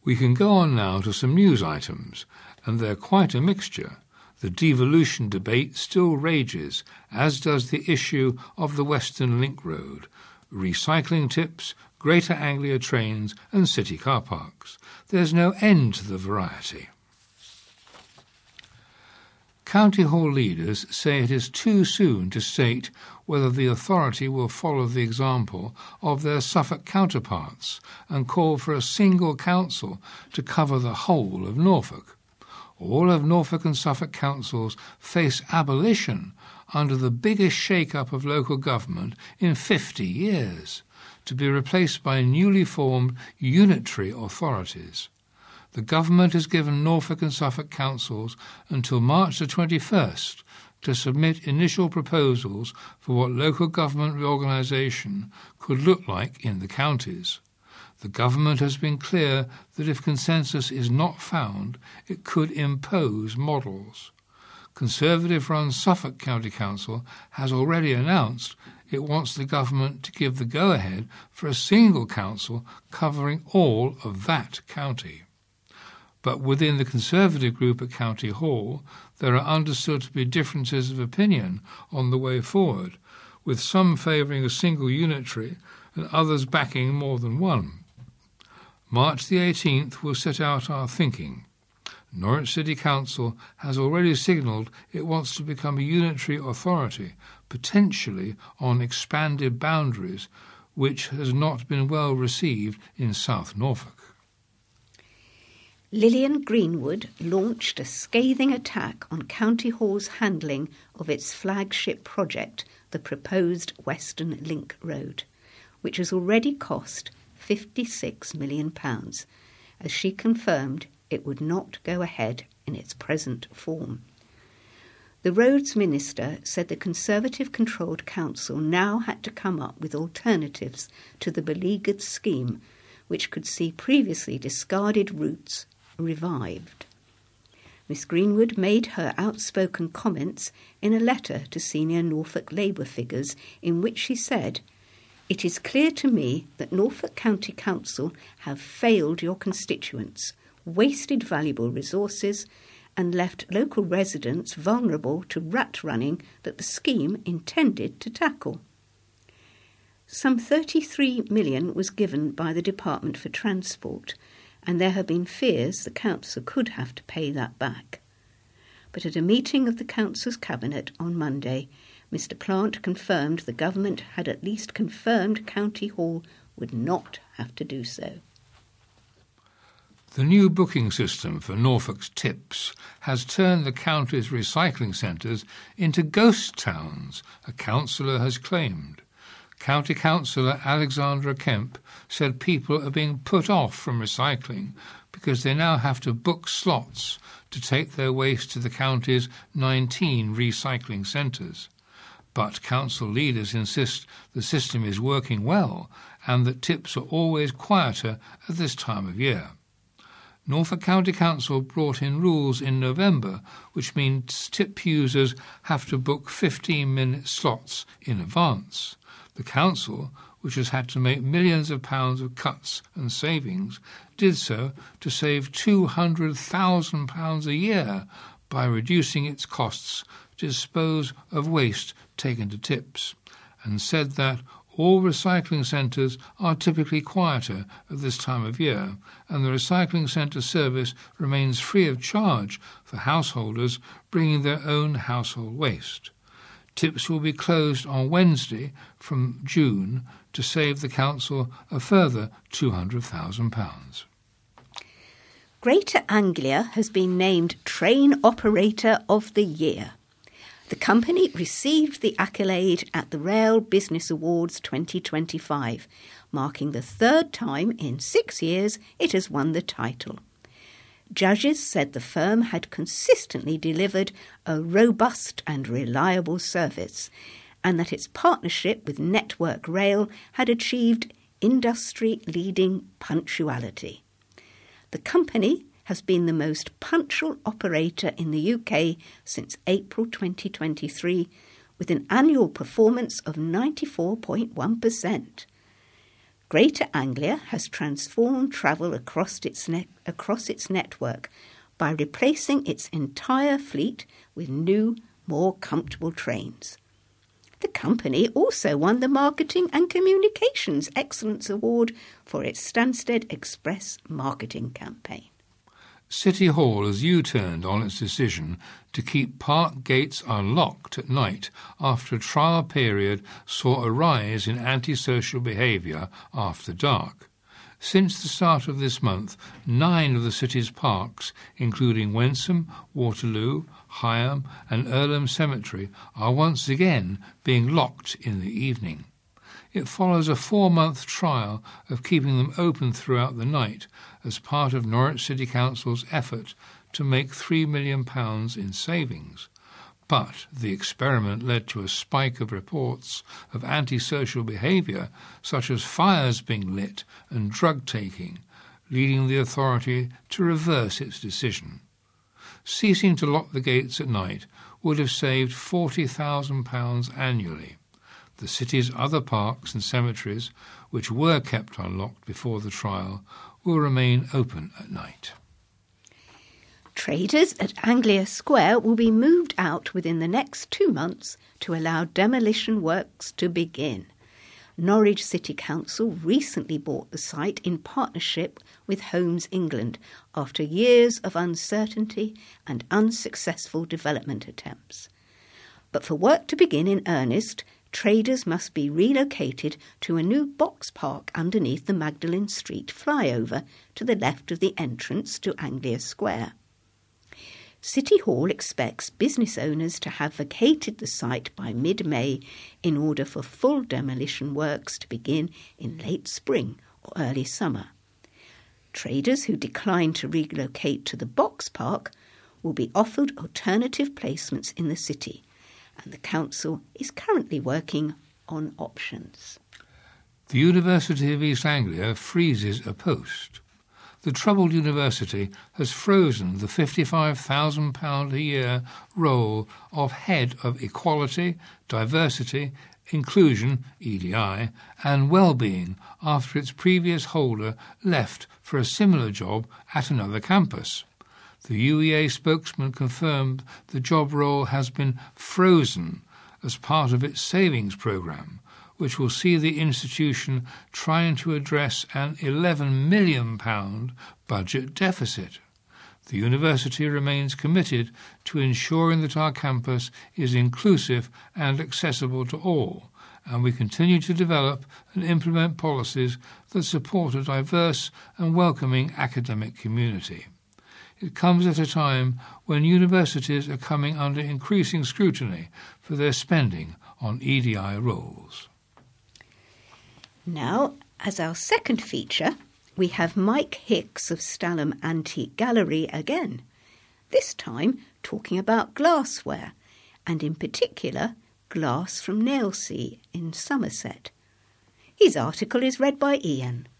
We can go on now to some news items, and they're quite a mixture. The devolution debate still rages, as does the issue of the Western Link Road, recycling tips, Greater Anglia trains and city car parks. There's no end to the variety. County Hall leaders say it is too soon to state whether the authority will follow the example of their Suffolk counterparts and call for a single council to cover the whole of Norfolk. All of Norfolk and Suffolk councils face abolition under the biggest shake-up of local government in 50 years, to be replaced by newly formed unitary authorities. The government has given Norfolk and Suffolk councils until March the 21st to submit initial proposals for what local government reorganisation could look like in the counties. The government has been clear that if consensus is not found, it could impose models. Conservative-run Suffolk County Council has already announced it wants the government to give the go-ahead for a single council covering all of that county. But within the Conservative group at County Hall, there are understood to be differences of opinion on the way forward, with some favouring a single unitary and others backing more than one. March the 18th will set out our thinking. Norwich City Council has already signalled it wants to become a unitary authority, potentially on expanded boundaries, which has not been well received in South Norfolk. Lillian Greenwood launched a scathing attack on County Hall's handling of its flagship project, the proposed Western Link Road, which has already cost £56 million, as she confirmed it would not go ahead in its present form. The Roads Minister said the Conservative-controlled council now had to come up with alternatives to the beleaguered scheme, which could see previously discarded routes revived. Miss Greenwood made her outspoken comments in a letter to senior Norfolk Labour figures in which she said, "It is clear to me that Norfolk County Council have failed your constituents, wasted valuable resources and left local residents vulnerable to rat running that the scheme intended to tackle." Some £33 million was given by the Department for Transport, and there have been fears the council could have to pay that back. But at a meeting of the council's cabinet on Monday, Mr Plant confirmed the government had at least confirmed County Hall would not have to do so. The new booking system for Norfolk's tips has turned the county's recycling centres into ghost towns, a councillor has claimed. County Councillor Alexandra Kemp said people are being put off from recycling because they now have to book slots to take their waste to the county's 19 recycling centres. But council leaders insist the system is working well and that tips are always quieter at this time of year. Norfolk County Council brought in rules in November which means tip users have to book 15-minute slots in advance. The council, which has had to make millions of pounds of cuts and savings, did so to save £200,000 a year by reducing its costs to dispose of waste taken to tips, and said that all recycling centres are typically quieter at this time of year, and the recycling centre service remains free of charge for householders bringing their own household waste. Tips will be closed on Wednesday from June to save the council a further £200,000. Greater Anglia has been named Train Operator of the Year. The company received the accolade at the Rail Business Awards 2025, marking the third time in 6 years it has won the title. Judges said the firm had consistently delivered a robust and reliable service, and that its partnership with Network Rail had achieved industry-leading punctuality. The company has been the most punctual operator in the UK since April 2023, with an annual performance of 94.1%. Greater Anglia has transformed travel across its network by replacing its entire fleet with new, more comfortable trains. The company also won the Marketing and Communications Excellence Award for its Stansted Express marketing campaign. City Hall has U-turned on its decision to keep park gates unlocked at night after a trial period saw a rise in antisocial behaviour after dark. Since the start of this month, 9 of the city's parks, including Wensum, Waterloo, Higham and Earlham Cemetery, are once again being locked in the evening. It follows a 4-month trial of keeping them open throughout the night as part of Norwich City Council's effort to make £3 million in savings. But the experiment led to a spike of reports of antisocial behaviour, such as fires being lit and drug-taking, leading the authority to reverse its decision. Ceasing to lock the gates at night would have saved £40,000 annually. The city's other parks and cemeteries, which were kept unlocked before the trial, will remain open at night. Traders at Anglia Square will be moved out within the next 2 months to allow demolition works to begin. Norwich City Council recently bought the site in partnership with Homes England after years of uncertainty and unsuccessful development attempts. But for work to begin in earnest, traders must be relocated to a new box park underneath the Magdalen Street flyover to the left of the entrance to Anglia Square. City Hall expects business owners to have vacated the site by mid-May in order for full demolition works to begin in late spring or early summer. Traders who decline to relocate to the box park will be offered alternative placements in the city, and the council is currently working on options. The University of East Anglia freezes a post. The troubled university has frozen the £55,000 a year role of Head of Equality, Diversity, Inclusion, EDI, and Wellbeing after its previous holder left for a similar job at another campus. The UEA spokesman confirmed the job role has been frozen as part of its savings programme, which will see the institution trying to address an £11 million budget deficit. The university remains committed to ensuring that our campus is inclusive and accessible to all, and we continue to develop and implement policies that support a diverse and welcoming academic community. It comes at a time when universities are coming under increasing scrutiny for their spending on EDI roles. Now, as our second feature, we have Mike Hicks of Stalham Antique Gallery again, this time talking about glassware, and in particular, glass from Nailsea in Somerset. His article is read by Ian.